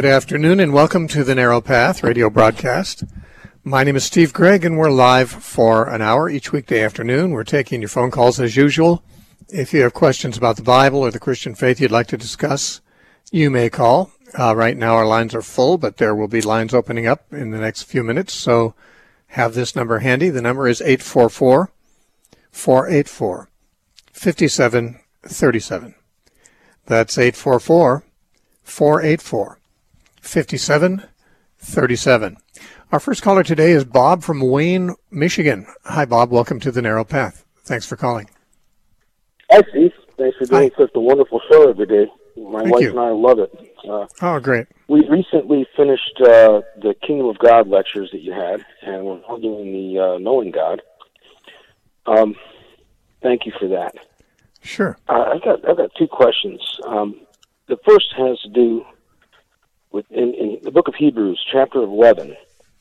Good afternoon and welcome to the Narrow Path radio broadcast. My name is Steve Gregg and we're live for an hour each weekday afternoon. We're taking your phone calls as usual. If you have questions about the Bible or the Christian faith you'd like to discuss, you may call. Right now our lines are full, but there will be lines opening up in the next few minutes, so have this number handy. The number is 844-484-5737. That's 844-484-5737. Our first caller today is Bob from Wayne, Michigan. Hi, Bob. Welcome to the Narrow Path. Thanks for calling. Hi, Steve. Thanks for doing such a wonderful show every day. My wife and I love it. Oh, great. We recently finished the Kingdom of God lectures that you had, and we're now doing the Knowing God. Thank you for that. Sure. I've got two questions. The first has to do with in the book of Hebrews, chapter 11.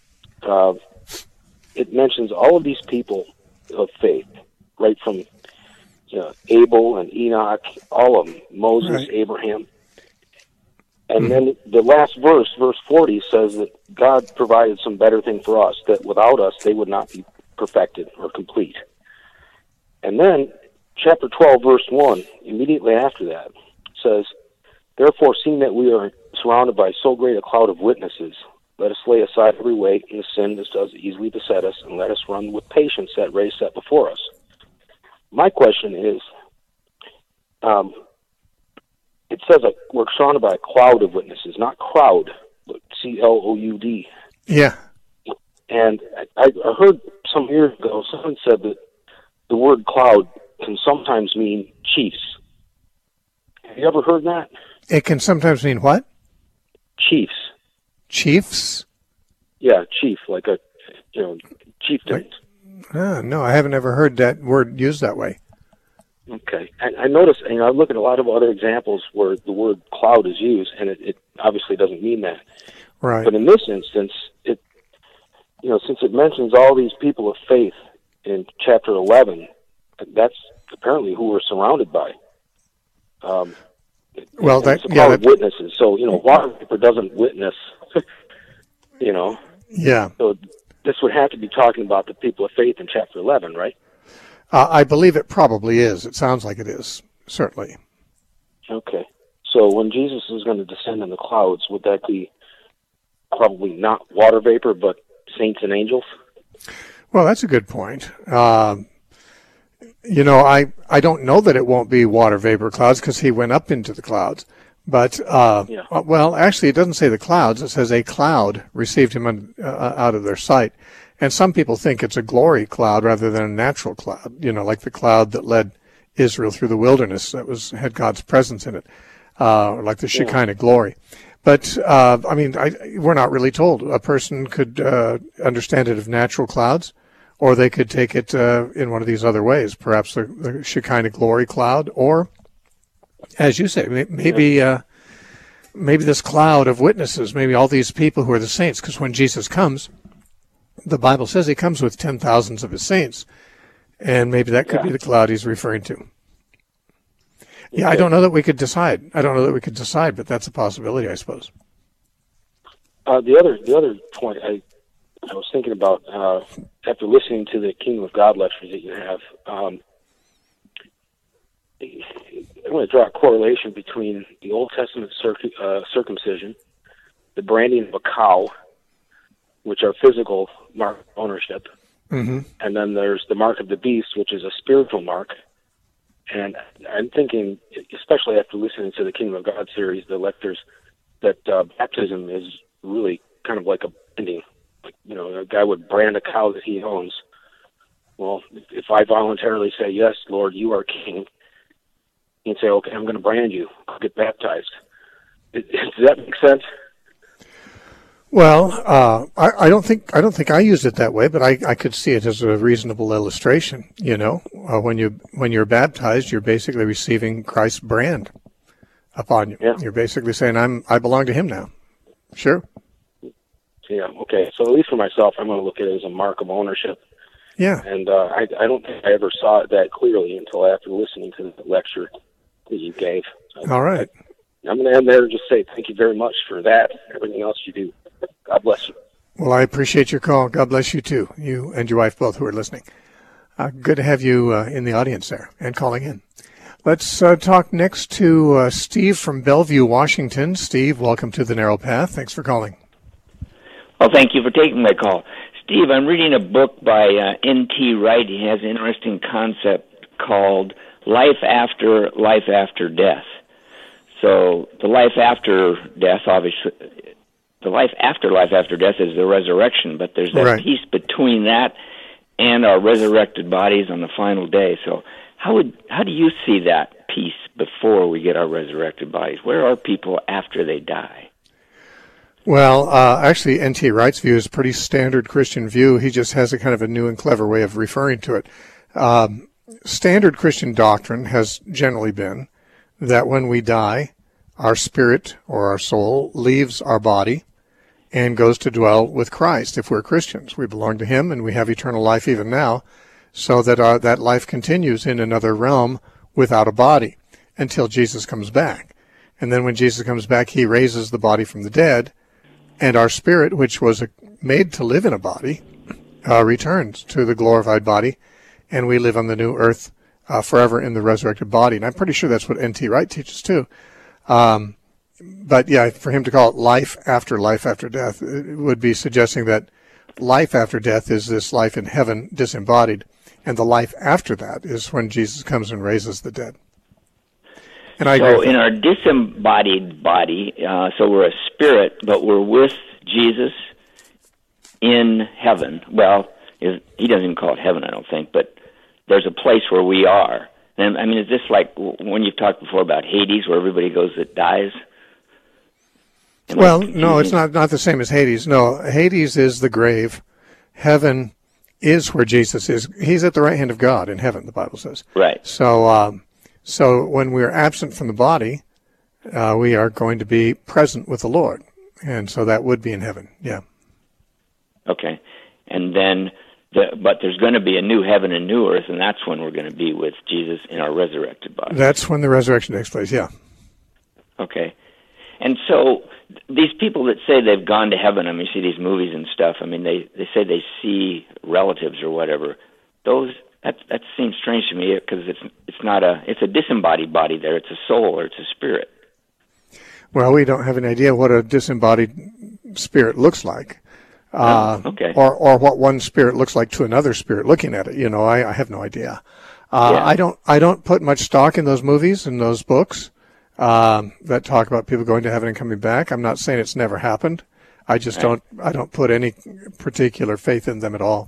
It mentions all of these people of faith, right from Abel and Enoch, all of them, Moses, right. Abraham. And then the last verse, verse 40, says that God provided some better thing for us, that without us they would not be perfected or complete. And then chapter 12, verse 1, immediately after that, says, "Therefore, seeing that we are surrounded by so great a cloud of witnesses, let us lay aside every weight and the sin that does easily beset us, and let us run with patience that race set before us." My question is, it says we're surrounded by a cloud of witnesses, not crowd, but C-L-O-U-D. Yeah. And I heard some years ago, someone said that the word cloud can sometimes mean chiefs. Have you ever heard that? It can sometimes mean what? Chiefs. Chiefs? Yeah, chief, like a, chieftain. No, I haven't ever heard that word used that way. Okay. I noticed, I look at a lot of other examples where the word cloud is used, and it obviously doesn't mean that. Right. But in this instance, since it mentions all these people of faith in chapter 11, that's apparently who we're surrounded by. It's a cloud of witnesses. So, water vapor doesn't witness, Yeah. So this would have to be talking about the people of faith in chapter 11, right? I believe it probably is. It sounds like it is, certainly. Okay. So when Jesus is going to descend in the clouds, would that be probably not water vapor, but saints and angels? Well, that's a good point. I don't know that it won't be water vapor clouds because he went up into the clouds. But, well, actually, it doesn't say the clouds. It says a cloud received him out of their sight. And some people think it's a glory cloud rather than a natural cloud, like the cloud that led Israel through the wilderness that had God's presence in it, like the Shekinah glory. But, we're not really told. A person could understand it as natural clouds, or they could take it in one of these other ways, perhaps the Shekinah glory cloud, or, as you say, maybe this cloud of witnesses, maybe all these people who are the saints, because when Jesus comes, the Bible says he comes with 10,000s of his saints, and maybe that could be the cloud he's referring to. Yeah, I don't know that we could decide. But that's a possibility, I suppose. The other point I was thinking about after listening to the Kingdom of God lectures that you have, I'm going to draw a correlation between the Old Testament circumcision, the branding of a cow, which are physical mark of ownership, and then there's the mark of the beast, which is a spiritual mark. And I'm thinking, especially after listening to the Kingdom of God series, the lectures, that baptism is really kind of like a branding. Like, a guy would brand a cow that he owns. Well, if I voluntarily say, "Yes, Lord, you are King," he'd say, "Okay, I'm going to brand you. I'll get baptized." Does that make sense? Well, I don't think I used it that way, but I could see it as a reasonable illustration. When you're baptized, you're basically receiving Christ's brand upon you. Yeah. You're basically saying, I belong to him now. Sure. Yeah. Okay. So at least for myself, I'm going to look at it as a mark of ownership. Yeah. And I don't think I ever saw it that clearly until after listening to the lecture that you gave. All right. I'm going to end there and just say thank you very much for that, everything else you do. God bless you. Well, I appreciate your call. God bless you, too, you and your wife both who are listening. Good to have you in the audience there and calling in. Let's talk next to Steve from Bellevue, Washington. Steve, welcome to The Narrow Path. Thanks for calling. Well, thank you for taking my call. Steve, I'm reading a book by N.T. Wright. He has an interesting concept called life after death. So the life after death, obviously, the life after death is the resurrection, but there's that right. piece between that and our resurrected bodies on the final day. So how do you see that piece before we get our resurrected bodies? Where are people after they die? Well, actually, N.T. Wright's view is a pretty standard Christian view. He just has a kind of a new and clever way of referring to it. Standard Christian doctrine has generally been that when we die, our spirit or our soul leaves our body and goes to dwell with Christ. If we're Christians, we belong to Him and we have eternal life even now, so that that life continues in another realm without a body until Jesus comes back. And then when Jesus comes back, He raises the body from the dead, and our spirit, which was made to live in a body, returns to the glorified body, and we live on the new earth forever in the resurrected body. And I'm pretty sure that's what N.T. Wright teaches too. But yeah, for him to call it life after death, it would be suggesting that life after death is this life in heaven disembodied, and the life after that is when Jesus comes and raises the dead. And I agree with in our disembodied body, so we're a spirit, but we're with Jesus in heaven. Well, he doesn't even call it heaven, I don't think, but there's a place where we are. And I mean, is this like when you've talked before about Hades, where everybody goes that dies? Well, no, it's not the same as Hades. No, Hades is the grave. Heaven is where Jesus is. He's at the right hand of God in heaven, the Bible says. Right. So when we're absent from the body, we are going to be present with the Lord. And so that would be in heaven, yeah. Okay. And then, but there's going to be a new heaven and new earth, and that's when we're going to be with Jesus in our resurrected body. That's when the resurrection takes place, yeah. Okay. And so these people that say they've gone to heaven, I mean, you see these movies and stuff, I mean, they say they see relatives or whatever. That seems strange to me because it's a disembodied body there. It's a soul or it's a spirit. Well, we don't have any idea what a disembodied spirit looks like. Okay. Or what one spirit looks like to another spirit looking at it. You know, I have no idea. Yeah. I don't put much stock in those movies and those books that talk about people going to heaven and coming back. I'm not saying it's never happened. I just don't put any particular faith in them at all.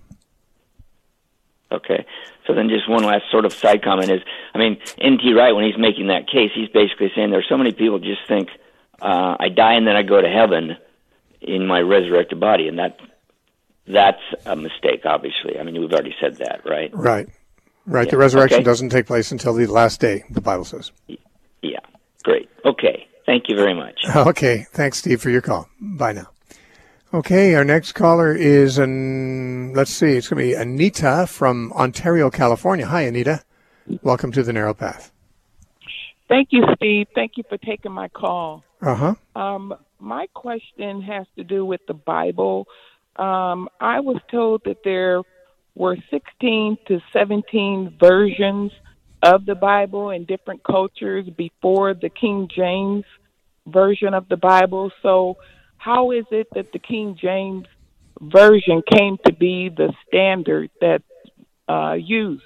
Okay. So then just one last sort of side comment is, I mean, N.T. Wright, when he's making that case, he's basically saying there's so many people just think, I die and then I go to heaven in my resurrected body, and that's a mistake, obviously. I mean, we've already said that, right? Right. Yeah. The resurrection doesn't take place until the last day, the Bible says. Yeah. Great. Okay. Thank you very much. Okay. Thanks, Steve, for your call. Bye now. Okay, our next caller is, it's going to be Anita from Ontario, California. Hi, Anita. Welcome to The Narrow Path. Thank you, Steve. Thank you for taking my call. Uh-huh. My question has to do with the Bible. I was told that there were 16 to 17 versions of the Bible in different cultures before the King James version of the Bible. So how is it that the King James version came to be the standard that's used?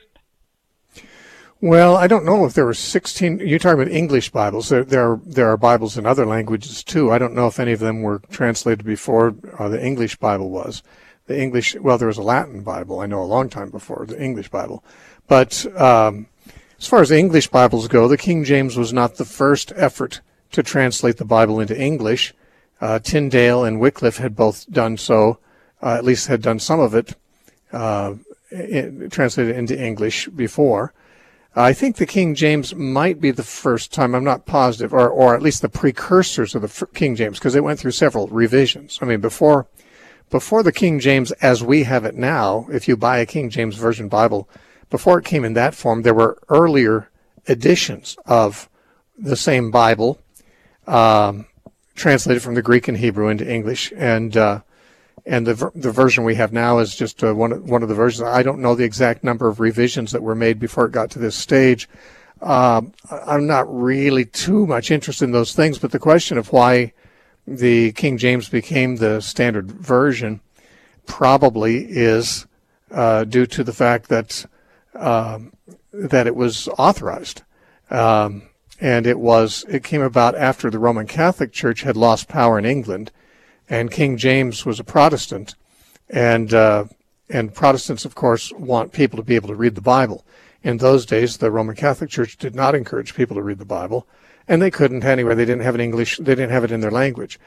Well, I don't know if there were 16. You're talking about English Bibles. There are Bibles in other languages too. I don't know if any of them were translated before the English Bible was. There was a Latin Bible, I know, a long time before the English Bible. But as far as the English Bibles go, the King James was not the first effort to translate the Bible into English. Tyndale and Wycliffe had both done so, at least had done some of it, translated into English before. I think the King James might be the first time, I'm not positive, or at least the precursors of the King James, because it went through several revisions. I mean, before the King James as we have it now, if you buy a King James Version Bible, before it came in that form, there were earlier editions of the same Bible translated from the Greek and Hebrew into English, and the version we have now is just one of the versions. I don't know the exact number of revisions that were made before it got to this stage. I'm not really too much interested in those things, but the question of why the King James became the standard version probably is due to the fact that it was authorized, and it came about after the Roman Catholic Church had lost power in England, and King James was a Protestant, and Protestants, of course, want people to be able to read the Bible. In those days, the Roman Catholic Church did not encourage people to read the Bible, and they couldn't anyway. They didn't have it in English. They didn't have it in their language.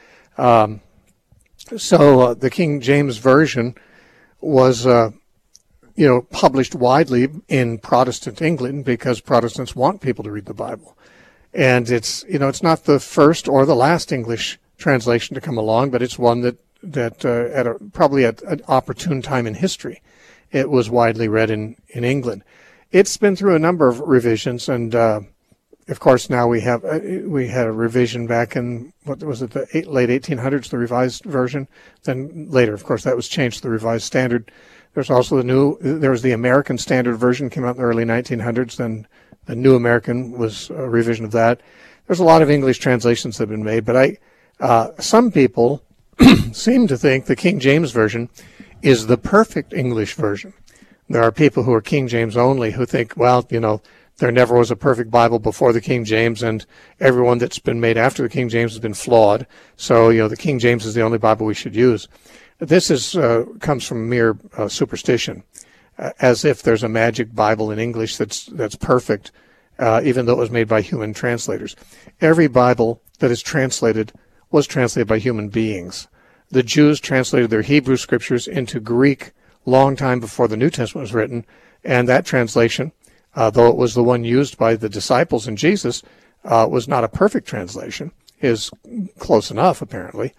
So the King James Version was, published widely in Protestant England because Protestants want people to read the Bible. And it's not the first or the last English translation to come along, but it's one that probably at an opportune time in history, it was widely read in England. It's been through a number of revisions, and of course now we had a revision back in, what was it, the late 1800s, the Revised Version. Then later, of course, that was changed to the Revised Standard. There's also there was the American Standard Version, came out in the early 1900s. Then the New American was a revision of that. There's a lot of English translations that have been made, but some people seem to think the King James Version is the perfect English version. There are people who are King James only who think, well, there never was a perfect Bible before the King James, and everyone that's been made after the King James has been flawed. So, the King James is the only Bible we should use. This comes from mere superstition, as if there's a magic Bible in English that's perfect, even though it was made by human translators. Every Bible that is translated was translated by human beings. The Jews translated their Hebrew scriptures into Greek long time before the New Testament was written, and that translation, though it was the one used by the disciples and Jesus, was not a perfect translation. Is close enough, apparently.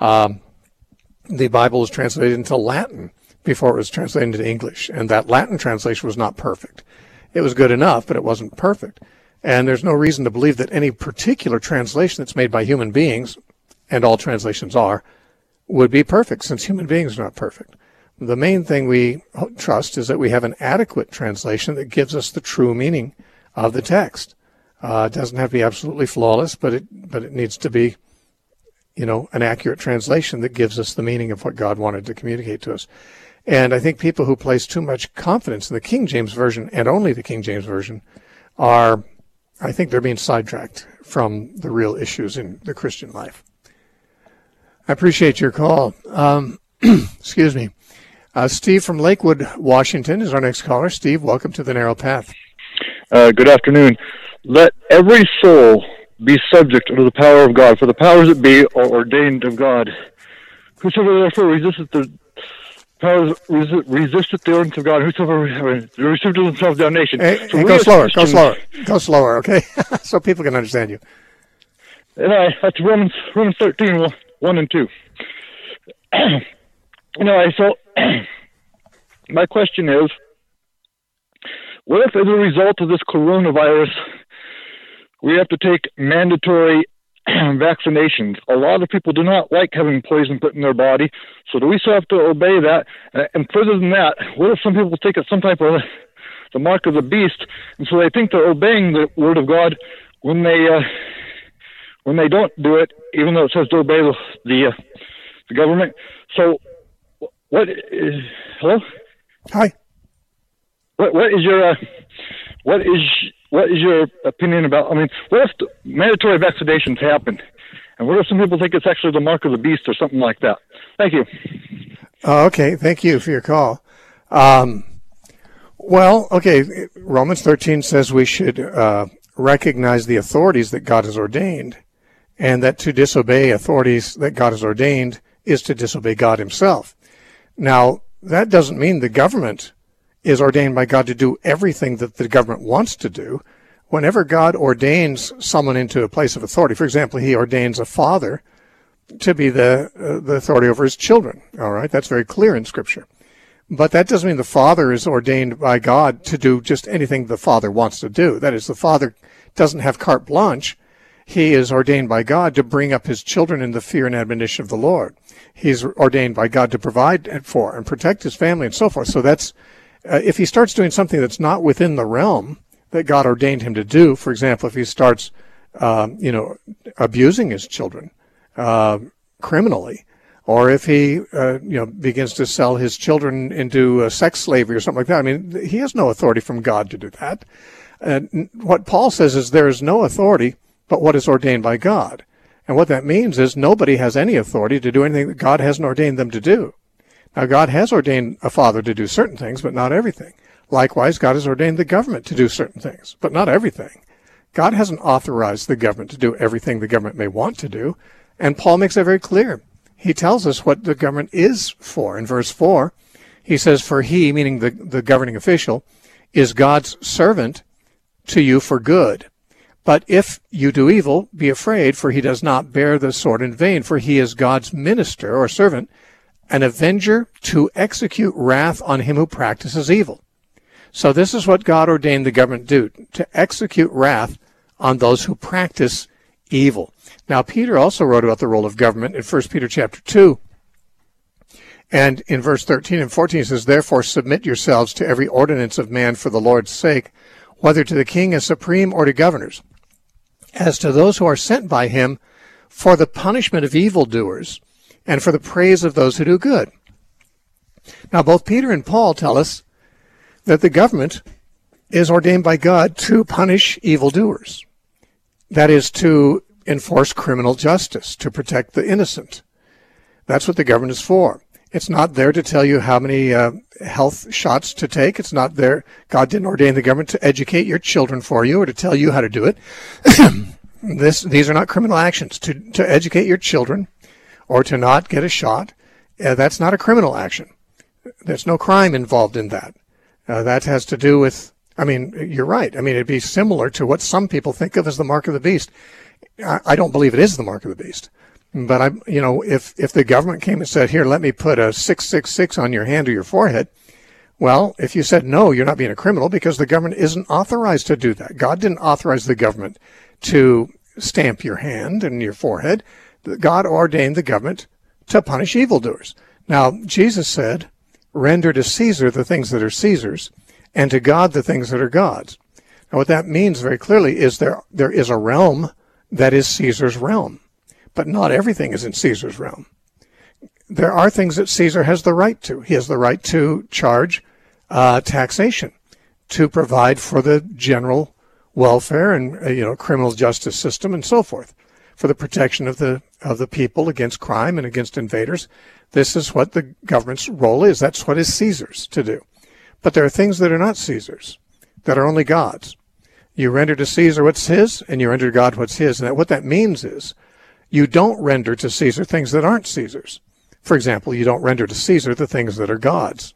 The Bible was translated into Latin before it was translated into English, and that Latin translation was not perfect. It was good enough, but it wasn't perfect. And there's no reason to believe that any particular translation that's made by human beings, and all translations are, would be perfect, since human beings are not perfect. The main thing we trust is that we have an adequate translation that gives us the true meaning of the text. It doesn't have to be absolutely flawless, but it needs to be, an accurate translation that gives us the meaning of what God wanted to communicate to us. And I think people who place too much confidence in the King James Version and only the King James Version I think they're being sidetracked from the real issues in the Christian life. I appreciate your call. Excuse me. Steve from Lakewood, Washington is our next caller. Steve, welcome to The Narrow Path. Good afternoon. Let every soul be subject to the power of God, for the powers that be are ordained of God. Whosoever therefore resisteth the powers, resisteth the ordinance of God, whosoever receiveth himself damnation. Hey, go slower, okay? So people can understand you. That's Romans 13, 1 and 2. So my question is, what if as a result of this coronavirus, we have to take mandatory vaccinations? A lot of people do not like having poison put in their body, so do we still have to obey that? And further than that, what if some people take it some type of the mark of the beast, and so they think they're obeying the word of God when they don't do it, even though it says to obey the government? So what is hello? Hi. What is your opinion about? What if the mandatory vaccinations happen, and what if some people think it's actually the mark of the beast or something like that? Thank you. Okay, thank you for your call. Romans 13 says we should recognize the authorities that God has ordained, and that to disobey authorities that God has ordained is to disobey God himself. Now, that doesn't mean the government is ordained by God to do everything that the government wants to do. Whenever God ordains someone into a place of authority, for example, he ordains a father to be the authority over his children. All right, that's very clear in Scripture. But that doesn't mean the father is ordained by God to do just anything the father wants to do. That is, the father doesn't have carte blanche. He is ordained by God to bring up his children in the fear and admonition of the Lord. He's ordained by God to provide for and protect his family and so forth. So that's, if he starts doing something that's not within the realm that God ordained him to do, for example, if he starts, abusing his children, criminally, or if he, begins to sell his children into sex slavery or something like that, I mean, he has no authority from God to do that. What Paul says is there is no authority but what is ordained by God. And what that means is nobody has any authority to do anything that God hasn't ordained them to do. Now, God has ordained a father to do certain things, but not everything. Likewise, God has ordained the government to do certain things, but not everything. God hasn't authorized the government to do everything the government may want to do, and Paul makes that very clear. He tells us what the government is for. In verse 4, he says, "For he," meaning the governing official, "is God's servant to you for good. But if you do evil, be afraid, for he does not bear the sword in vain, for he is God's minister or servant, an avenger to execute wrath on him who practices evil." So this is what God ordained the government do, to execute wrath on those who practice evil. Now, Peter also wrote about the role of government in 1 Peter chapter 2. And in verse 13 and 14 it says, "Therefore submit yourselves to every ordinance of man for the Lord's sake, whether to the king as supreme or to governors, as to those who are sent by him for the punishment of evildoers and for the praise of those who do good." Now, both Peter and Paul tell us that the government is ordained by God to punish evildoers. That is, to enforce criminal justice, to protect the innocent. That's what the government is for. It's not there to tell you how many health shots to take. It's not there. God didn't ordain the government to educate your children for you or to tell you how to do it. These are not criminal actions. To educate your children or to not get a shot, that's not a criminal action. There's no crime involved in that. That has to do with, you're right. It'd be similar to what some people think of as the mark of the beast. I don't believe it is the mark of the beast. But if the government came and said, "Here, let me put a 666 on your hand or your forehead," well, if you said no, you're not being a criminal because the government isn't authorized to do that. God didn't authorize the government to stamp your hand and your forehead. God ordained the government to punish evildoers. Now, Jesus said, "Render to Caesar the things that are Caesar's, and to God the things that are God's." Now, what that means very clearly is there is a realm that is Caesar's realm. But not everything is in Caesar's realm. There are things that Caesar has the right to. He has the right to charge taxation, to provide for the general welfare and criminal justice system and so forth, for the protection of the people against crime and against invaders. This is what the government's role is. That's what is Caesar's to do. But there are things that are not Caesar's, that are only God's. You render to Caesar what's his, and you render to God what's his. And what that means is, you don't render to Caesar things that aren't Caesar's. For example, you don't render to Caesar the things that are God's.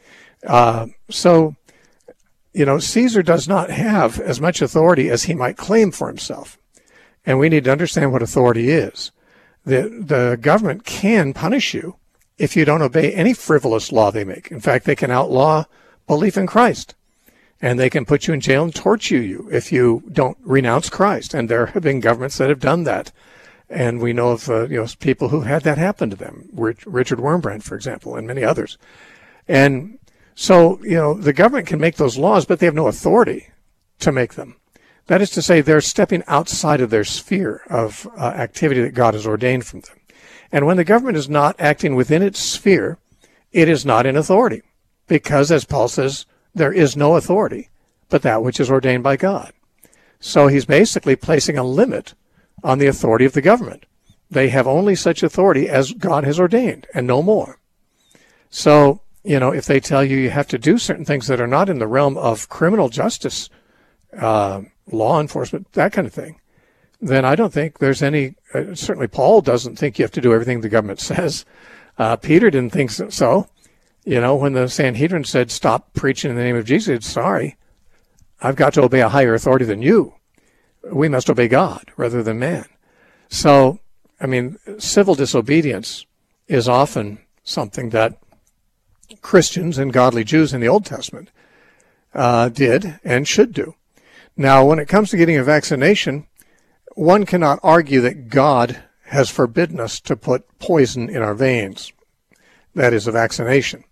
Caesar does not have as much authority as he might claim for himself. And we need to understand what authority is. The government can punish you if you don't obey any frivolous law they make. In fact, they can outlaw belief in Christ. And they can put you in jail and torture you if you don't renounce Christ. And there have been governments that have done that. And we know of people who had that happen to them, Richard Wurmbrand, for example, and many others. And so, the government can make those laws, but they have no authority to make them. That is to say, they're stepping outside of their sphere of activity that God has ordained from them. And when the government is not acting within its sphere, it is not in authority. Because, as Paul says, there is no authority but that which is ordained by God. So he's basically placing a limit on the authority of the government. They have only such authority as God has ordained, and no more. So, if they tell you have to do certain things that are not in the realm of criminal justice, law enforcement, that kind of thing, then I don't think there's any, certainly Paul doesn't think you have to do everything the government says. Peter didn't think so. When the Sanhedrin said, "Stop preaching in the name of Jesus," sorry, I've got to obey a higher authority than you. We must obey God rather than man. So, civil disobedience is often something that Christians and godly Jews in the Old Testament did and should do. Now, when it comes to getting a vaccination, one cannot argue that God has forbidden us to put poison in our veins. That is a vaccination.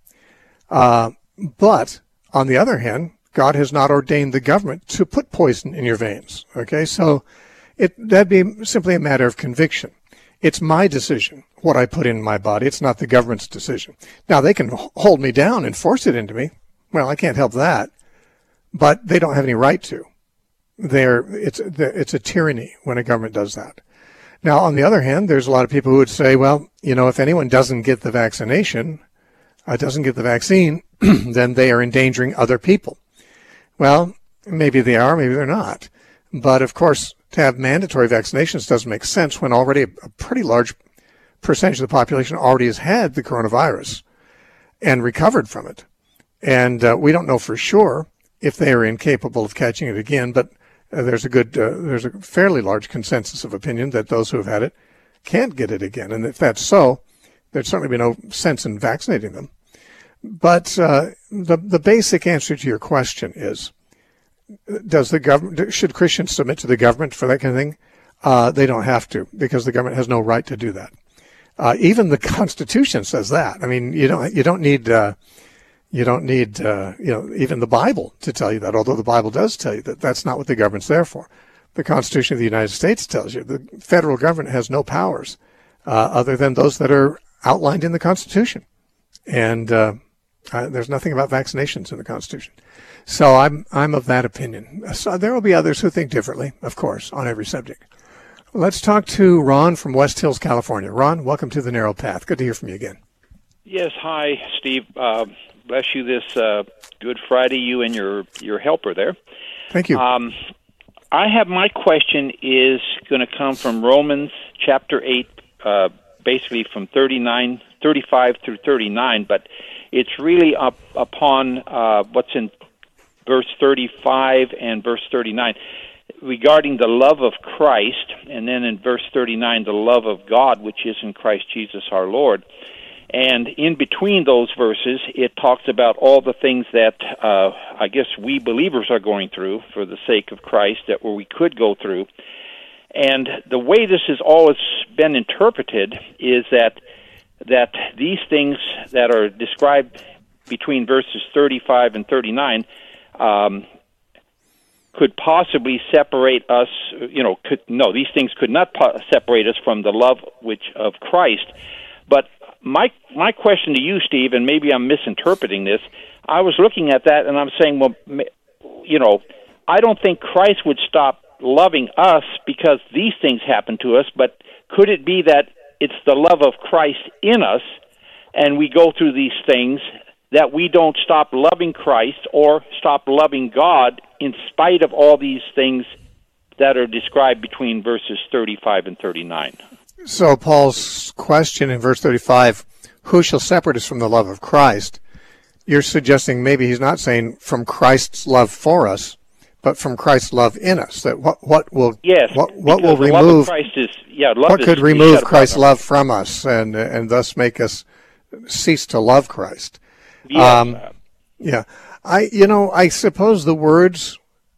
But on the other hand, God has not ordained the government to put poison in your veins. Okay, so that'd be simply a matter of conviction. It's my decision what I put in my body. It's not the government's decision. Now, they can hold me down and force it into me. Well, I can't help that. But they don't have any right to. It's a tyranny when a government does that. Now, on the other hand, there's a lot of people who would say, well, if anyone doesn't get the vaccination, doesn't get the vaccine, then they are endangering other people. Well, maybe they are, maybe they're not. But, of course, to have mandatory vaccinations doesn't make sense when already a pretty large percentage of the population already has had the coronavirus and recovered from it. And we don't know for sure if they are incapable of catching it again, but there's a fairly large consensus of opinion that those who have had it can't get it again. And if that's so, there'd certainly be no sense in vaccinating them. But the basic answer to your question is, should Christians submit to the government for that kind of thing? They don't have to, because the government has no right to do that. Even the Constitution says that. I mean, you don't need even the Bible to tell you that, although the Bible does tell you that that's not what the government's there for. The Constitution of the United States tells you the federal government has no powers other than those that are outlined in the Constitution. And there's nothing about vaccinations in the Constitution. So I'm of that opinion. So there will be others who think differently, of course, on every subject. Let's talk to Ron from West Hills, California. Ron, welcome to The Narrow Path. Good to hear from you again. Yes, hi, Steve. Bless you this Good Friday, you and your helper there. Thank you. My question is going to come from Romans chapter 8, basically from 35 through 39, but it's really upon what's in verse 35 and verse 39 regarding the love of Christ, and then in verse 39, the love of God, which is in Christ Jesus our Lord. And in between those verses, it talks about all the things that I guess we believers are going through for the sake of Christ, that we could go through. And the way this has always been interpreted is that these things that are described between verses 35 and 39 could possibly separate us. These things could not separate us from the love of Christ. But my question to you, Steve, and maybe I'm misinterpreting this, I was looking at that and I'm saying, well, I don't think Christ would stop loving us because these things happen to us, but could it be that it's the love of Christ in us and we go through these things that we don't stop loving Christ or stop loving God in spite of all these things that are described between verses 35 and 39? So Paul's question in verse 35, who shall separate us from the love of Christ? You're suggesting maybe he's not saying from Christ's love for us, but from Christ's love in us. That what will remove what could remove Christ's love from us and thus make us cease to love Christ? Yes. I suppose the words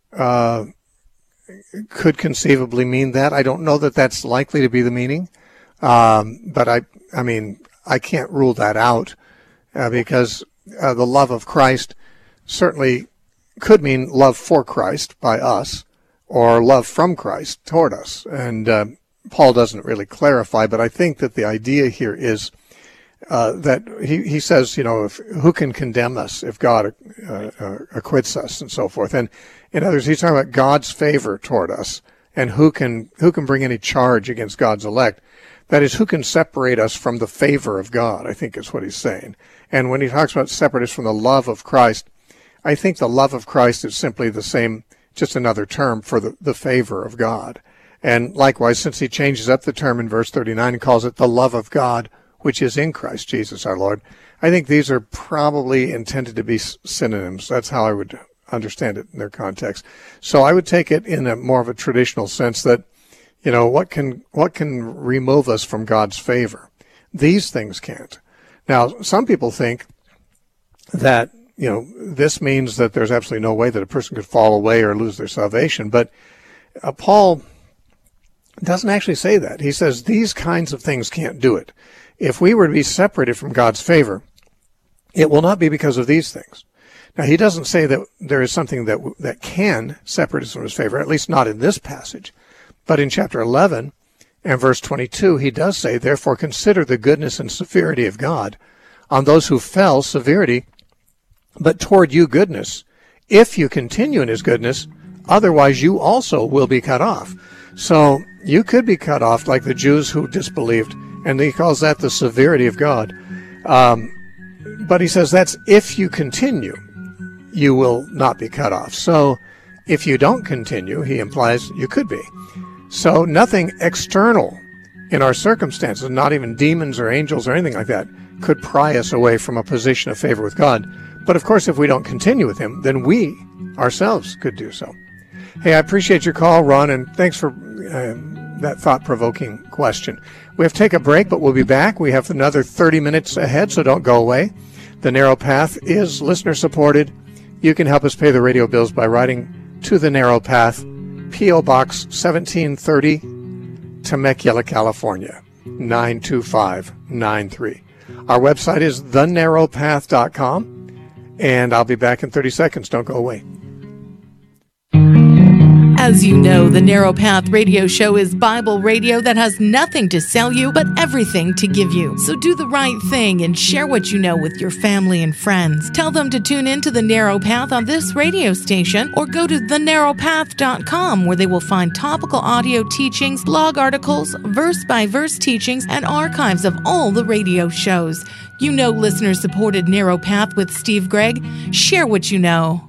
could conceivably mean that. I don't know that that's likely to be the meaning, but I can't rule that out because the love of Christ certainly could mean love for Christ by us or love from Christ toward us. And Paul doesn't really clarify, but I think that the idea here is that he says, who can condemn us if God acquits us and so forth. And in other words, he's talking about God's favor toward us and who can bring any charge against God's elect. That is, who can separate us from the favor of God, I think is what he's saying. And when he talks about separate us from the love of Christ, I think the love of Christ is simply the same, just another term for the favor of God. And likewise, since he changes up the term in verse 39 and calls it the love of God, which is in Christ Jesus our Lord, I think these are probably intended to be synonyms. That's how I would understand it in their context. So I would take it in a more of a traditional sense that, what can remove us from God's favor? These things can't. Now, some people think that, this means that there's absolutely no way that a person could fall away or lose their salvation. But Paul It doesn't actually say that. He says these kinds of things can't do it. If we were to be separated from God's favor, it will not be because of these things. Now, he doesn't say that there is something that can separate us from his favor, at least not in this passage. But in chapter 11 and verse 22, he does say, therefore consider the goodness and severity of God. On those who fell, severity, but toward you goodness, if you continue in his goodness, otherwise you also will be cut off. So you could be cut off like the Jews who disbelieved, and he calls that the severity of God. But he says that's if you continue, you will not be cut off. So if you don't continue, he implies you could be. So nothing external in our circumstances, not even demons or angels or anything like that, could pry us away from a position of favor with God. But of course, if we don't continue with him, then we ourselves could do so. Hey, I appreciate your call, Ron, and thanks for that thought-provoking question. We have to take a break, but we'll be back. We have another 30 minutes ahead, so don't go away. The Narrow Path is listener-supported. You can help us pay the radio bills by writing to The Narrow Path, P.O. Box 1730, Temecula, California, 92593. Our website is thenarrowpath.com, and I'll be back in 30 seconds. Don't go away. As you know, the Narrow Path radio show is Bible radio that has nothing to sell you, but everything to give you. So do the right thing and share what you know with your family and friends. Tell them to tune in to the Narrow Path on this radio station, or go to thenarrowpath.com, where they will find topical audio teachings, blog articles, verse-by-verse teachings, and archives of all the radio shows. You know, listener-supported Narrow Path with Steve Gregg. Share what you know.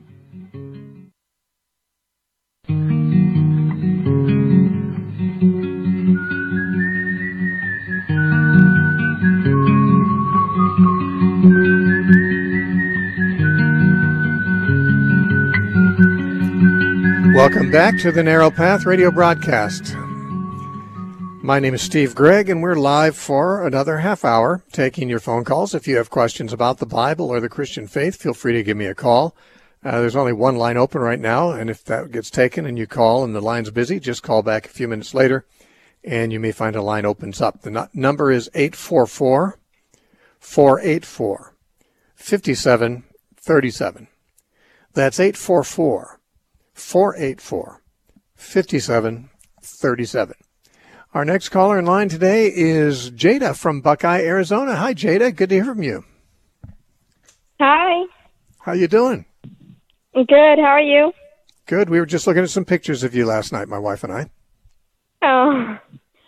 Welcome back to the Narrow Path radio broadcast. My name is Steve Gregg, and we're live for another half hour taking your phone calls. If you have questions about the Bible or the Christian faith, feel free to give me a call. There's only one line open right now, and if that gets taken and you call and the line's busy, just call back a few minutes later, and you may find a line opens up. The number is 844-484-5737. That's 844-484-5737. Our next caller in line today is Jada from Buckeye, Arizona. Hi, Jada. Good to hear from you. Hi. How you doing? Good. How are you? Good. We were just looking at some pictures of you last night, my wife and I. Oh.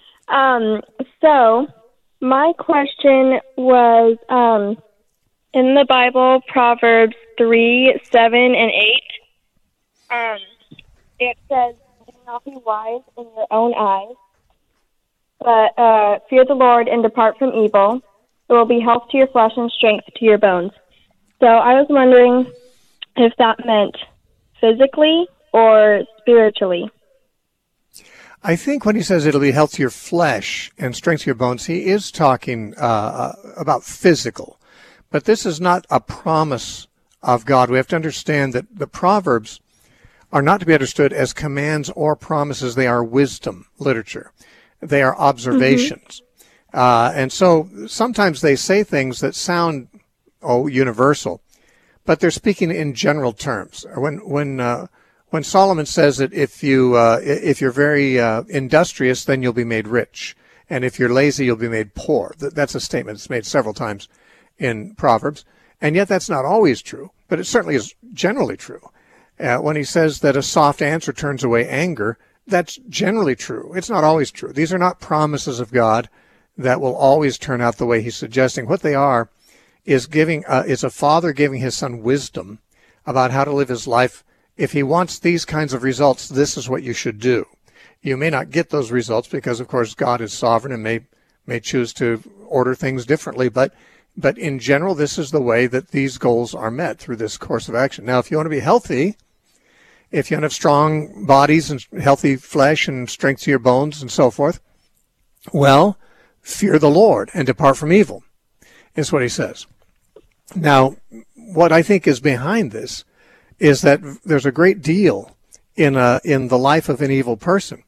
So my question was, in the Bible, Proverbs 3, 7, and 8, it says, "Do not be wise in your own eyes, but fear the Lord and depart from evil. It will be health to your flesh and strength to your bones." So I was wondering if that meant physically or spiritually. I think when he says it'll be health to your flesh and strength to your bones, he is talking about physical. But this is not a promise of God. We have to understand that the Proverbs are not to be understood as commands or promises. They are wisdom literature. They are observations. And so sometimes they say things that sound, universal, but they're speaking in general terms. When Solomon says that if you're very industrious, then you'll be made rich, and if you're lazy, you'll be made poor. That's a statement that's made several times in Proverbs, and yet that's not always true, but it certainly is generally true. When he says that a soft answer turns away anger, that's generally true. It's not always true. These are not promises of God that will always turn out the way he's suggesting. What they are is is a father giving his son wisdom about how to live his life. If he wants these kinds of results, this is what you should do. You may not get those results because, of course, God is sovereign and may choose to order things differently. But in general, this is the way that these goals are met through this course of action. Now, if you want to be healthy, if you want to have strong bodies and healthy flesh and strength to your bones and so forth, well, fear the Lord and depart from evil, is what he says. Now, what I think is behind this is that there's a great deal in the life of an evil person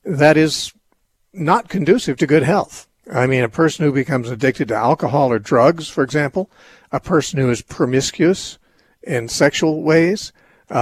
that is not conducive to good health. I mean, a person who becomes addicted to alcohol or drugs, for example, a person who is promiscuous in sexual ways,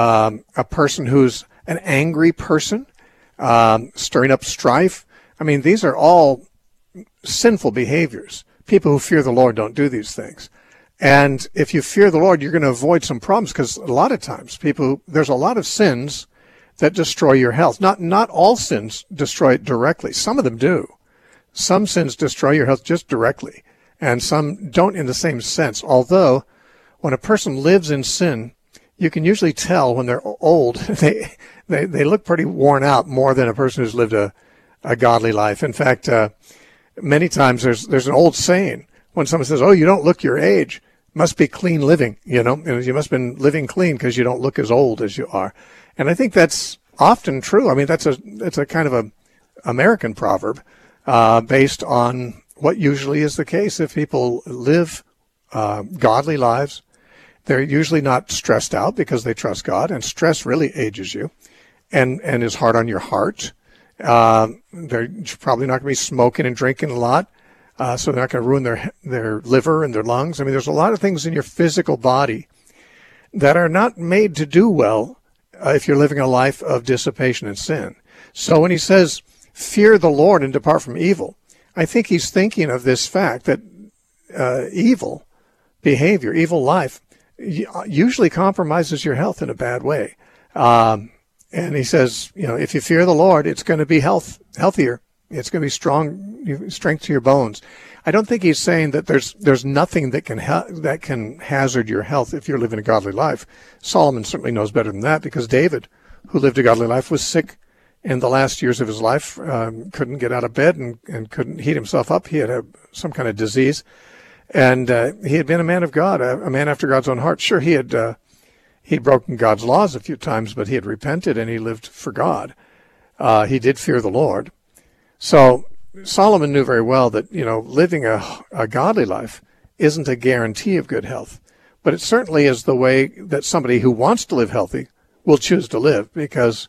a person who's an angry person, stirring up strife. I mean, these are all sinful behaviors. People who fear the Lord don't do these things. And if you fear the Lord, you're going to avoid some problems, because a lot of times there's a lot of sins that destroy your health. Not all sins destroy it directly. Some of them do. Some sins destroy your health just directly, and some don't in the same sense. Although, when a person lives in sin, you can usually tell when they're old. They look pretty worn out, more than a person who's lived a godly life. In fact, many times there's an old saying when someone says, "Oh, you don't look your age. Must be clean living." You must have been living clean because you don't look as old as you are. And I think that's often true. I mean, it's a kind of a American proverb, based on what usually is the case. If people live godly lives, they're usually not stressed out because they trust God, and stress really ages you and is hard on your heart. They're probably not going to be smoking and drinking a lot, so they're not going to ruin their liver and their lungs. I mean, there's a lot of things in your physical body that are not made to do well if you're living a life of dissipation and sin. So when he says, fear the Lord and depart from evil, I think he's thinking of this fact that evil behavior, evil life, usually compromises your health in a bad way. And he says, if you fear the Lord, it's going to be healthier. It's going to be strength to your bones. I don't think he's saying that there's nothing that can hazard your health if you're living a godly life. Solomon certainly knows better than that, because David, who lived a godly life, was sick in the last years of his life, couldn't get out of bed and couldn't heat himself up. He had some kind of disease, and he had been a man of God, a man after God's own heart. Sure, he'd broken God's laws a few times, but he had repented and he lived for God. He did fear the Lord. So Solomon knew very well that, living a godly life isn't a guarantee of good health, but it certainly is the way that somebody who wants to live healthy will choose to live, because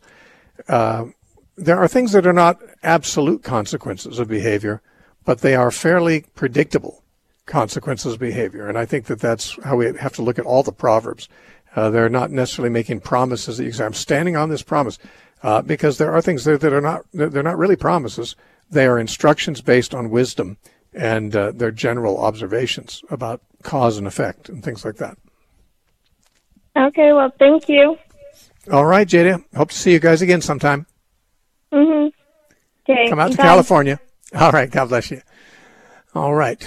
there are things that are not absolute consequences of behavior, but they are fairly predictable consequences of behavior. And I think that's how we have to look at all the Proverbs. They're not necessarily making promises that you say, I'm standing on this promise, because there are things that are not really promises. They are instructions based on wisdom, and they're general observations about cause and effect and things like that. Okay, well, thank you. All right, Jada. Hope to see you guys again sometime. Mm-hmm. Okay. Come out to California. All right. God bless you. All right.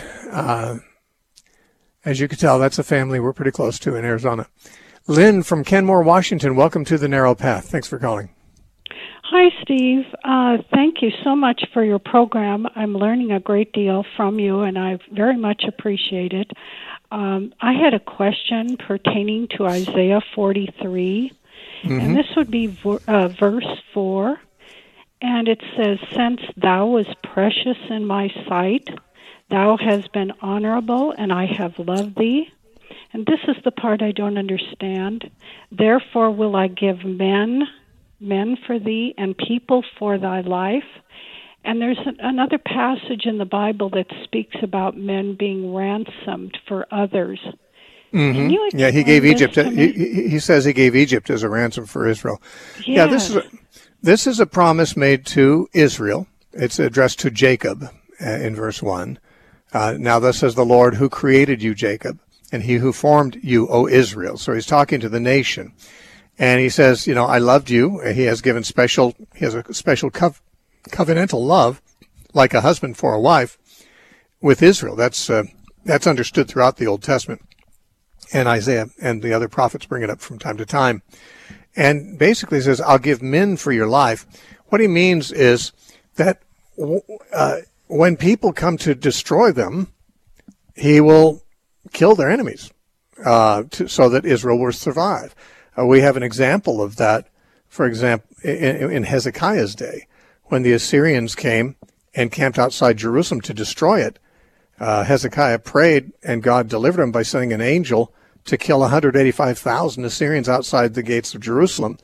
As you can tell, that's a family we're pretty close to in Arizona. Lynn from Kenmore, Washington. Welcome to The Narrow Path. Thanks for calling. Hi, Steve. Thank you so much for your program. I'm learning a great deal from you, and I very much appreciate it. I had a question pertaining to Isaiah 43, and this would be verse 4, and it says, since thou was precious in my sight, thou hast been honorable, and I have loved thee. And this is the part I don't understand. Therefore will I give men for thee, and people for thy life. And there's another passage in the Bible that speaks about men being ransomed for others. Can you explain he gave Egypt. To me? He says he gave Egypt as a ransom for Israel. Yes. Yeah, this is a promise made to Israel. It's addressed to Jacob in verse 1. Now thus says the Lord who created you, Jacob, and he who formed you, O Israel. So he's talking to the nation. And he says, I loved you. He has a special covenantal love, like a husband for a wife, with Israel. That's understood throughout the Old Testament. And Isaiah and the other prophets bring it up from time to time. And basically says, I'll give men for your life. What he means is that when people come to destroy them, he will kill their enemies so that Israel will survive. We have an example of that, for example, in Hezekiah's day, when the Assyrians came and camped outside Jerusalem to destroy it. Hezekiah prayed, and God delivered him by sending an angel to kill 185,000 Assyrians outside the gates of Jerusalem,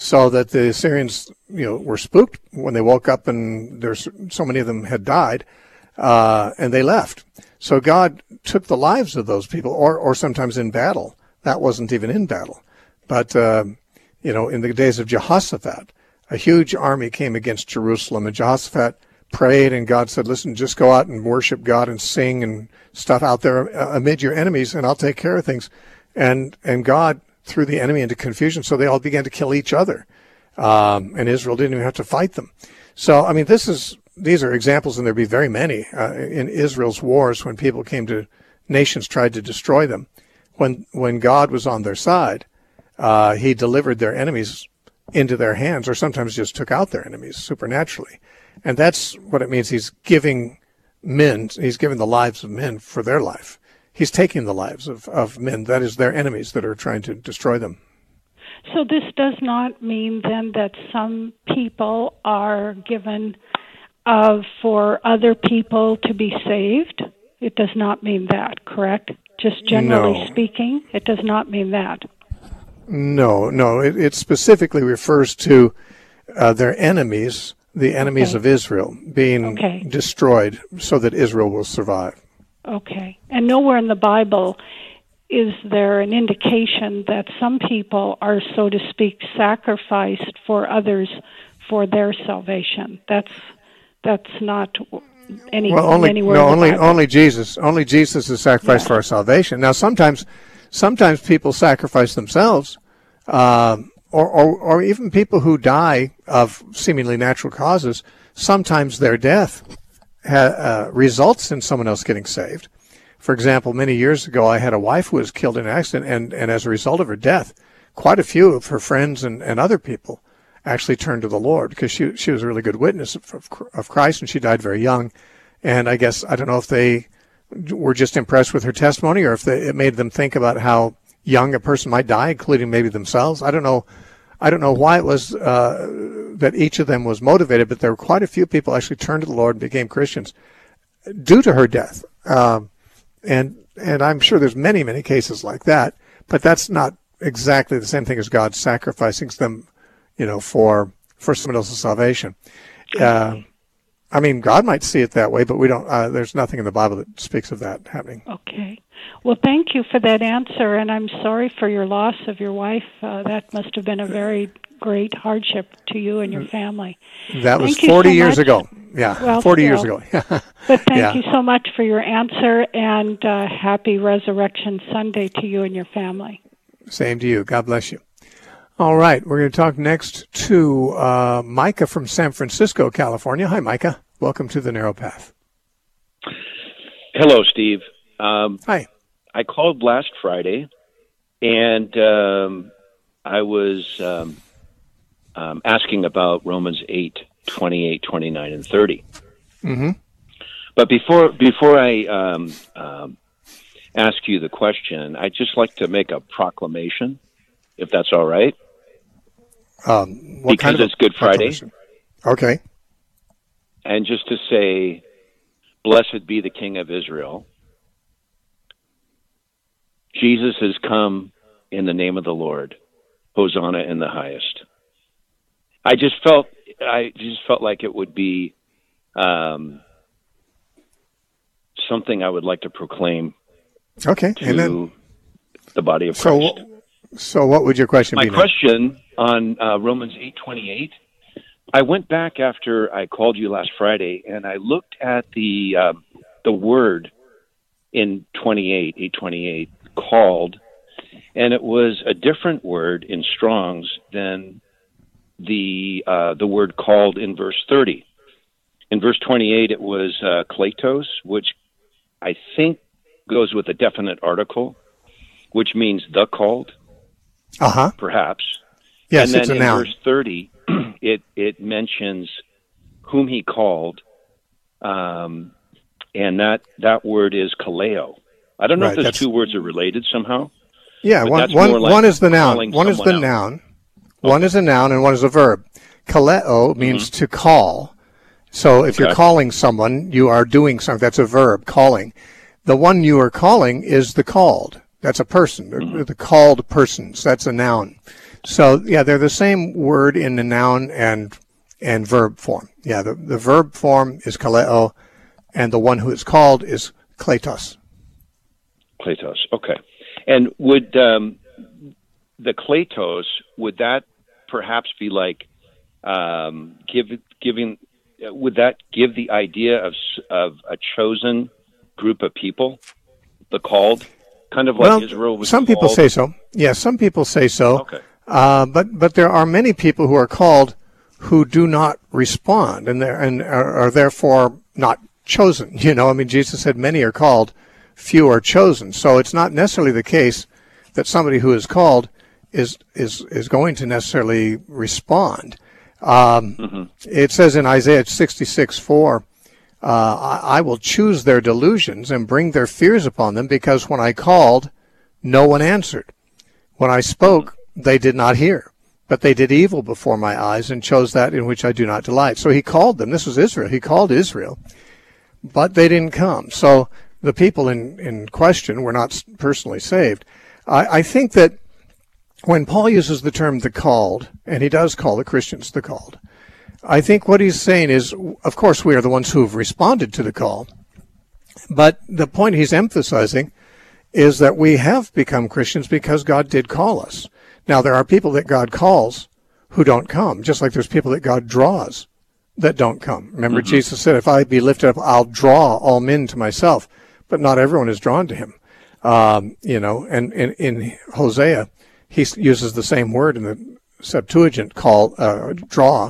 so that the Assyrians, were spooked when they woke up and there's so many of them had died, and they left. So God took the lives of those people, or sometimes in battle. That wasn't even in battle. But, in the days of Jehoshaphat, a huge army came against Jerusalem, and Jehoshaphat prayed, and God said, listen, just go out and worship God and sing and stuff out there amid your enemies, and I'll take care of things. And God threw the enemy into confusion, so they all began to kill each other. And Israel didn't even have to fight them. So, I mean, these are examples, and there'd be very many in Israel's wars when nations tried to destroy them. When God was on their side, he delivered their enemies into their hands, or sometimes just took out their enemies supernaturally. And that's what it means. He's giving the lives of men for their life. He's taking the lives of men, that is, their enemies that are trying to destroy them. So this does not mean then that some people are given for other people to be saved? It does not mean that, correct? Just generally speaking, it does not mean that. No. It specifically refers to their enemies, the enemies of Israel, being destroyed so that Israel will survive. Okay. And nowhere in the Bible is there an indication that some people are, so to speak, sacrificed for others for their salvation. That's not anywhere in the Bible. Only Jesus is sacrificed for our salvation. Now, sometimes people sacrifice themselves, or even people who die of seemingly natural causes. Sometimes their death results in someone else getting saved. For example, many years ago, I had a wife who was killed in an accident, and as a result of her death, quite a few of her friends and other people actually turned to the Lord, because she was a really good witness of Christ, and she died very young. And I don't know if they were just impressed with her testimony, or if it made them think about how young a person might die, including maybe themselves. I don't know why it was that each of them was motivated, but there were quite a few people actually turned to the Lord and became Christians due to her death. And I'm sure there's many, many cases like that, but that's not exactly the same thing as God sacrificing them, for someone else's salvation. I mean, God might see it that way, but we don't. There's nothing in the Bible that speaks of that happening. Okay. Well, thank you for that answer, and I'm sorry for your loss of your wife. That must have been a very great hardship to you and your family. That was 40 years ago. Yeah, well, 40 years ago. But thank you so much for your answer, and happy Resurrection Sunday to you and your family. Same to you. God bless you. All right, we're going to talk next to Micah from San Francisco, California. Hi, Micah. Welcome to The Narrow Path. Hello, Steve. Hi. I called last Friday, and I was asking about Romans 8, 28, 29, and 30. Mm-hmm. But before I ask you the question, I'd just like to make a proclamation, if that's all right. Because it's Good Friday. Okay. And just to say, blessed be the King of Israel. Jesus has come in the name of the Lord. Hosanna in the highest. I just felt like it would be something I would like to proclaim. Okay. To the body of Christ. So what would your question be? My question on Romans 8:28. I went back after I called you last Friday, and I looked at the word in 8:28, called, and it was a different word in Strong's than the word called in verse 30. In verse 28, it was kletos, which I think goes with a definite article, which means the called. Perhaps. Yes, and then it's a in noun. Verse 30, it mentions whom he called, and that word is kaleo. I don't know if those two words are related somehow. Yeah, one is the noun. One is the noun. One is a noun and one is a verb. Kaleo means to call. So if you're calling someone, you are doing something. That's a verb, calling. The one you are calling is the called. That's a person. The called persons. That's a noun. So, yeah, they're the same word in the noun and verb form. Yeah, the verb form is kaleo, and the one who is called is kletos. Kletos, okay. And would the kletos, would that perhaps be like giving? Would that give the idea of a chosen group of people, the called, kind of like Israel was? Some people say so. Yeah, some people say so. Okay. But there are many people who are called who do not respond and are therefore not chosen. You know, I mean, Jesus said many are called, few are chosen. So it's not necessarily the case that somebody who is called is going to necessarily respond. It says in Isaiah 66:4, I will choose their delusions and bring their fears upon them, because when I called, no one answered. When I spoke, they did not hear. But they did evil before my eyes and chose that in which I do not delight. So he called them. This was Israel. He called Israel, but they didn't come. So the people in question were not personally saved. I think that when Paul uses the term the called, and he does call the Christians the called, I think what he's saying is, of course, we are the ones who have responded to the call. But the point he's emphasizing is that we have become Christians because God did call us. Now, there are people that God calls who don't come, just like there's people that God draws that don't come. Remember, Jesus said, if I be lifted up, I'll draw all men to myself. But not everyone is drawn to him. You know, and in Hosea, he uses the same word in the Septuagint, draw,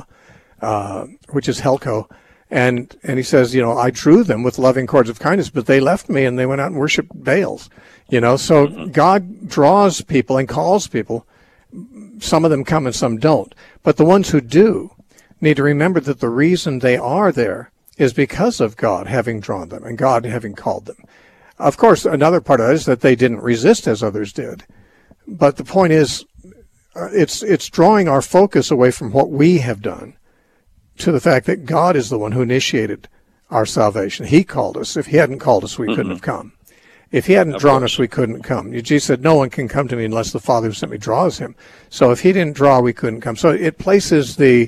which is helko. And he says, you know, I drew them with loving cords of kindness, but they left me and they went out and worshiped Baals. You know, so God draws people and calls people. Some of them come and some don't. But the ones who do need to remember that the reason they are there is because of God having drawn them and God having called them. Of course, another part of it is that they didn't resist as others did. But the point is, it's drawing our focus away from what we have done to the fact that God is the one who initiated our salvation. He called us. If he hadn't called us, we couldn't have come. If he hadn't drawn us, we couldn't come. Jesus said, no one can come to me unless the Father who sent me draws him. So if he didn't draw, we couldn't come. So it places the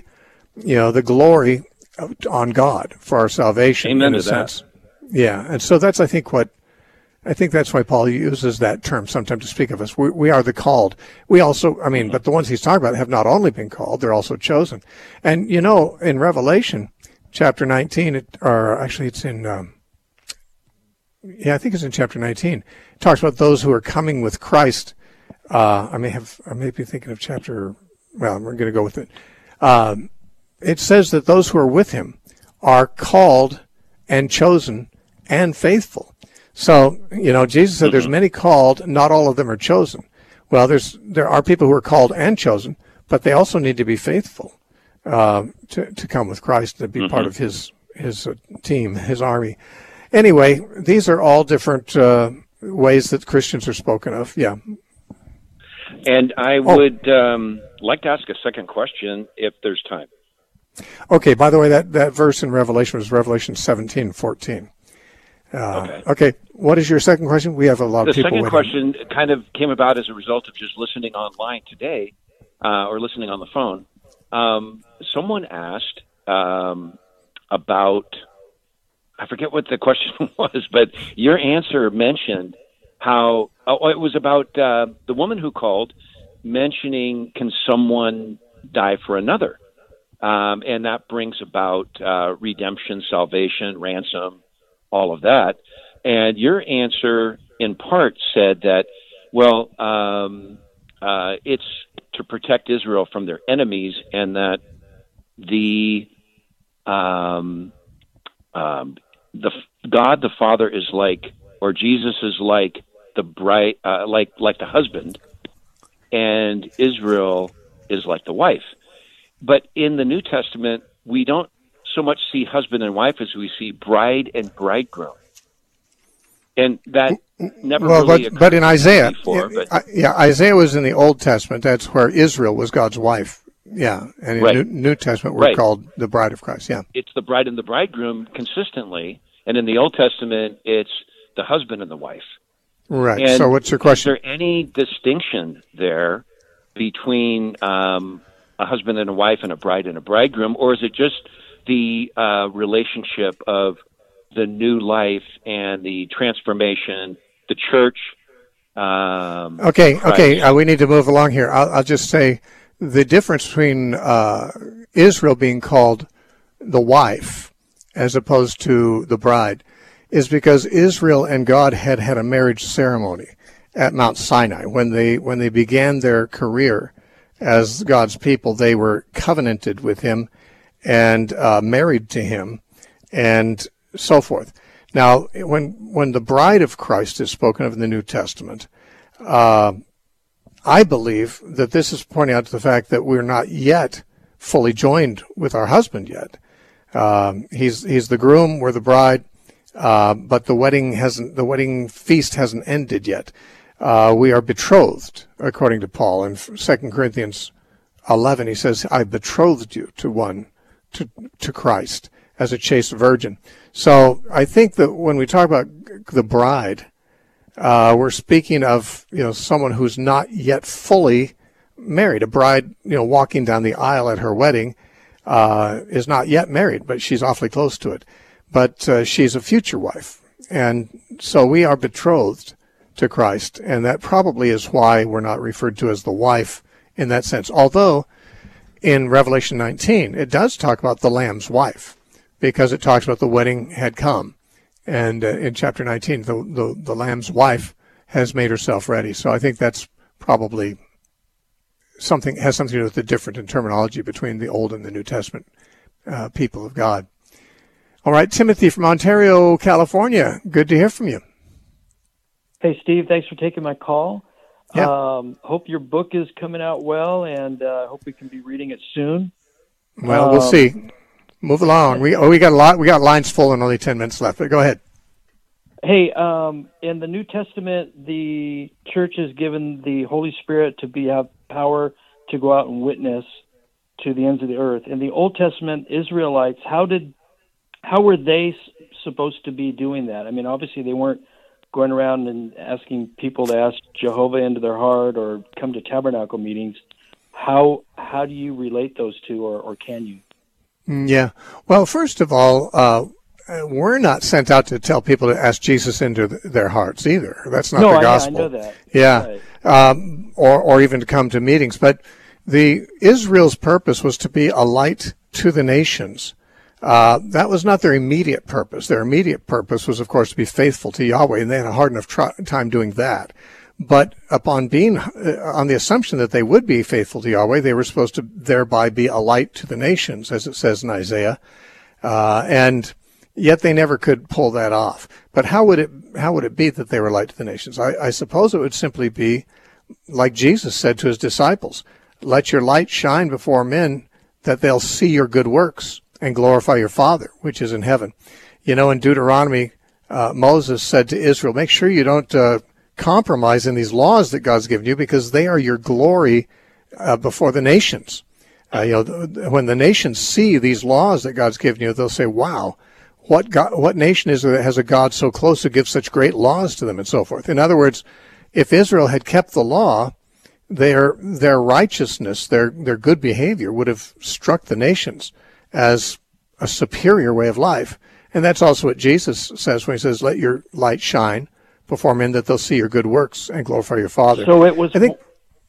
glory on God for our salvation. Amen in a to that. sense. Yeah. And so that's, I think that's why Paul uses that term sometimes to speak of us. We are the called. We also, but the ones he's talking about have not only been called, they're also chosen. And, you know, in Revelation chapter 19, it's in, I think it's in chapter 19. It talks about those who are coming with Christ. I may be thinking of we're going to go with it. It says that those who are with him are called and chosen and faithful. So, you know, Jesus said there's many called, not all of them are chosen. Well, there are people who are called and chosen, but they also need to be faithful to come with Christ, to be part of his team, his army. Anyway, these are all different ways that Christians are spoken of. Yeah. And I would like to ask a second question if there's time. Okay. By the way, that verse in Revelation was Revelation 17:14. Okay. What is your second question? We have a lot of people waiting. The second question kind of came about as a result of just listening online today, or listening on the phone. Someone asked about, I forget what the question was, but your answer mentioned how, it was about the woman who called mentioning, can someone die for another? And that brings about redemption, salvation, ransom, all of that. And your answer in part said that, well, it's to protect Israel from their enemies, and that God the Father is like, or Jesus is like the bride, like the husband, and Israel is like the wife. But in the New Testament, we don't so much see husband and wife as we see bride and bridegroom. And that never really occurred but in Isaiah, before. Isaiah was in the Old Testament. That's where Israel was God's wife. Yeah, and in New Testament, we're called the bride of Christ. Yeah, it's the bride and the bridegroom consistently, and in the Old Testament, it's the husband and the wife. Right. And so, what's your question? Is there any distinction there between a husband and a wife and a bride and a bridegroom, or is it just the relationship of the new life and the transformation, the church? Okay. We need to move along here. I'll just say the difference between Israel being called the wife as opposed to the bride is because Israel and God had a marriage ceremony at Mount Sinai. When they began their career as God's people, they were covenanted with him and married to him and so forth. Now, when the bride of Christ is spoken of in the New Testament, I believe that this is pointing out to the fact that we're not yet fully joined with our husband yet. He's the groom, we're the bride, but the wedding feast hasn't ended yet. We are betrothed, according to Paul in 2 Corinthians 11. He says, "I betrothed you to Christ as a chaste virgin." So I think that when we talk about the bride, we're speaking of someone who's not yet fully married. A bride, walking down the aisle at her wedding, is not yet married, but she's awfully close to it. But she's a future wife, and so we are betrothed to Christ, and that probably is why we're not referred to as the wife in that sense. Although in Revelation 19, it does talk about the Lamb's wife, because it talks about the wedding had come. And in chapter 19, the Lamb's wife has made herself ready. So I think that's probably has something to do with the difference in terminology between the Old and the New Testament people of God. All right, Timothy from Ontario, California. Good to hear from you. Hey, Steve, thanks for taking my call. Yeah. Hope your book is coming out well, and hope we can be reading it soon. Well, we'll see. Move along. We got a lot. We got lines full and only 10 minutes left. But go ahead. Hey, in the New Testament, the church is given the Holy Spirit to have power to go out and witness to the ends of the earth. In the Old Testament, Israelites, how were they supposed to be doing that? I mean, obviously they weren't going around and asking people to ask Jehovah into their heart or come to tabernacle meetings. How do you relate those two, or can you? Yeah. Well, first of all, we're not sent out to tell people to ask Jesus into their hearts either. That's not the gospel. I know that. Yeah. Right. Or even to come to meetings. But Israel's purpose was to be a light to the nations. That was not their immediate purpose. Their immediate purpose was, of course, to be faithful to Yahweh, and they had a hard enough time doing that. But upon being on the assumption that they would be faithful to Yahweh, they were supposed to thereby be a light to the nations, as it says in Isaiah, and yet they never could pull that off. But how would it be that they were light to the nations? I suppose it would simply be like Jesus said to his disciples: "Let your light shine before men, that they'll see your good works and glorify your Father which is in heaven." In Deuteronomy, Moses said to Israel, "Make sure you don't compromise in these laws that God's given you, because they are your glory before the nations." When the nations see these laws that God's given you, they'll say, "Wow, what nation is there that has a God so close who gives such great laws to them," and so forth. In other words, if Israel had kept the law, their righteousness, their good behavior would have struck the nations as a superior way of life. And that's also what Jesus says when he says, "Let your light shine before men, that they'll see your good works and glorify your Father." So it was. I think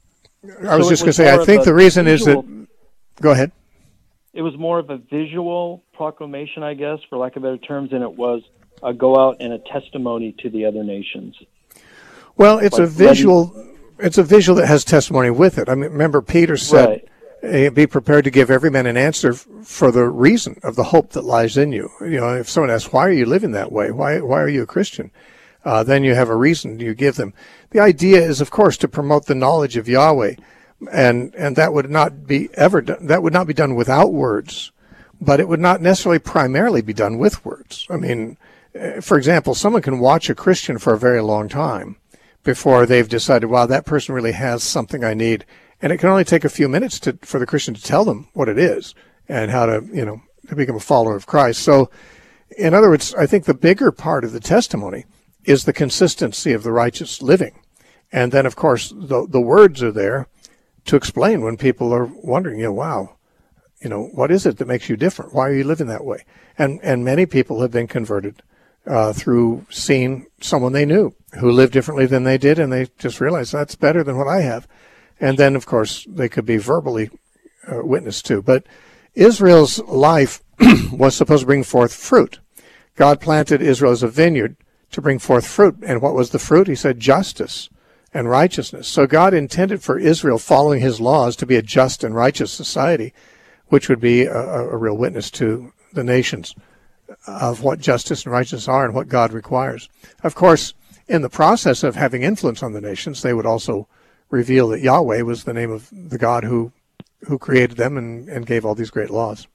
the reason is that. Go ahead. It was more of a visual proclamation, I guess, for lack of better terms, than it was a go out and a testimony to the other nations. Well, it's a visual. It's a visual that has testimony with it. I mean, remember Peter said, right, "Be prepared to give every man an answer for the reason of the hope that lies in you." If someone asks, "Why are you living that way? Why are you a Christian?" Then you have a reason you give them. The idea is, of course, to promote the knowledge of Yahweh, and that would not be done without words, but it would not necessarily primarily be done with words. I mean, for example, someone can watch a Christian for a very long time before they've decided, "Wow, that person really has something I need," and it can only take a few minutes for the Christian to tell them what it is and how to become a follower of Christ. So, in other words, I think the bigger part of the testimony is the consistency of the righteous living. And then, of course, the words are there to explain when people are wondering, wow, what is it that makes you different? Why are you living that way? And many people have been converted through seeing someone they knew who lived differently than they did, and they just realized that's better than what I have. And then, of course, they could be verbally witnessed to. But Israel's life was supposed to bring forth fruit. God planted Israel as a vineyard to bring forth fruit. And what was the fruit? He said justice and righteousness. So God intended for Israel, following his laws, to be a just and righteous society, which would be a real witness to the nations of what justice and righteousness are and what God requires. Of course, in the process of having influence on the nations, they would also reveal that Yahweh was the name of the God who created them and gave all these great laws.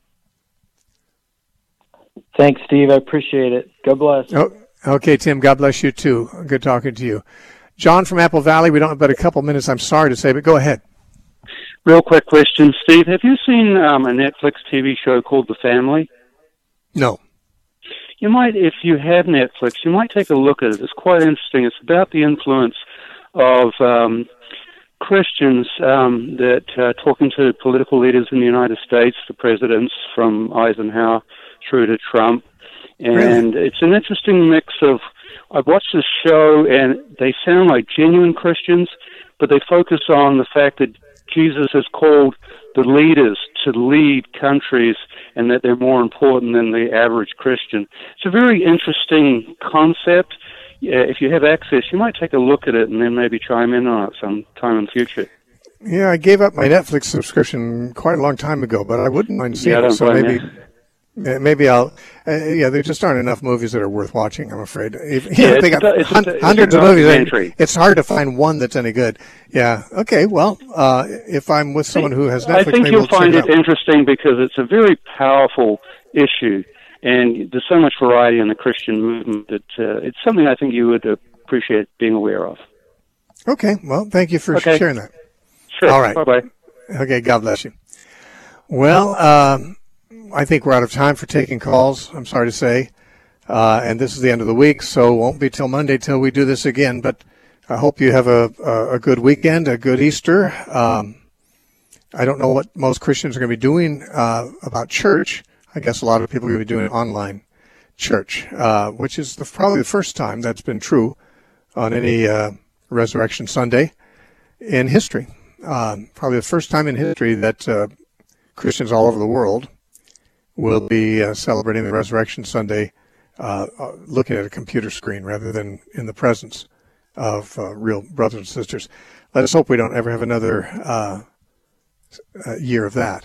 Thanks, Steve. I appreciate it. God bless. Oh, okay, Tim. God bless you, too. Good talking to you. John from Apple Valley, we don't have but a couple minutes, I'm sorry to say, but go ahead. Real quick question, Steve. Have you seen a Netflix TV show called The Family? No. You might, if you have Netflix, you might take a look at it. It's quite interesting. It's about the influence of Christians that talking to political leaders in the United States, the presidents from Eisenhower through to Trump. And It's an interesting mix of, I've watched this show and they sound like genuine Christians, but they focus on the fact that Jesus has called the leaders to lead countries and that they're more important than the average Christian. It's a very interesting concept. If you have access, you might take a look at it and then maybe chime in on it sometime in the future. Yeah, I gave up my Netflix subscription quite a long time ago, but I wouldn't mind seeing it. So maybe I'll. There just aren't enough movies that are worth watching, I'm afraid. They got hundreds of movies. It's hard to find one that's any good. Yeah. Okay. Well, if I'm with someone who has Netflix, I think you'll find it interesting because it's a very powerful issue. And there's so much variety in the Christian movement that it's something I think you would appreciate being aware of. Okay. Well, thank you for sharing that. Sure. All right. Bye-bye. Okay. God bless you. Well, I think we're out of time for taking calls, I'm sorry to say. And this is the end of the week, so it won't be till Monday till we do this again. But I hope you have a good weekend, a good Easter. I don't know what most Christians are going to be doing about church. I guess a lot of people are going to be doing online church, which is probably the first time that's been true on any Resurrection Sunday in history. Probably the first time in history that Christians all over the world will be celebrating the Resurrection Sunday looking at a computer screen rather than in the presence of real brothers and sisters. Let us hope we don't ever have another year of that.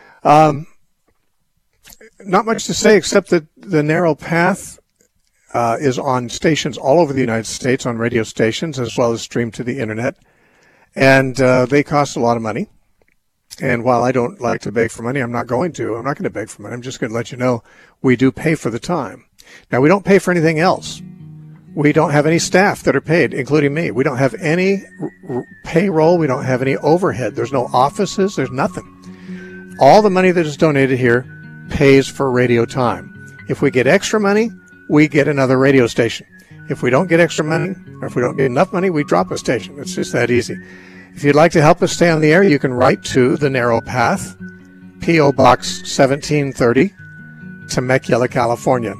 Not much to say except that the Narrow Path is on stations all over the United States, on radio stations, as well as streamed to the Internet. And they cost a lot of money. And while I don't like to beg for money, I'm not going to beg for money. I'm just going to let you know we do pay for the time. Now, we don't pay for anything else. We don't have any staff that are paid, including me. We don't have any payroll. We don't have any overhead. There's no offices. There's nothing. All the money that is donated here pays for radio time. If we get extra money, we get another radio station. If we don't get extra money, or if we don't get enough money, we drop a station. It's just that easy. If you'd like to help us stay on the air, you can write to The Narrow Path, P.O. Box 1730, Temecula, California,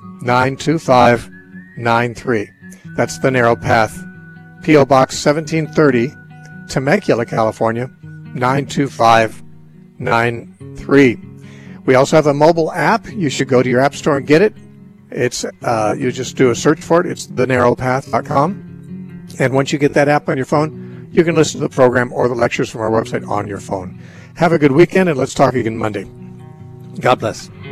92593. That's The Narrow Path, P.O. Box 1730, Temecula, California, 92593. We also have a mobile app. You should go to your app store and get it. It's you just do a search for it. It's thenarrowpath.com. And once you get that app on your phone, you can listen to the program or the lectures from our website on your phone. Have a good weekend, and let's talk again Monday. God bless.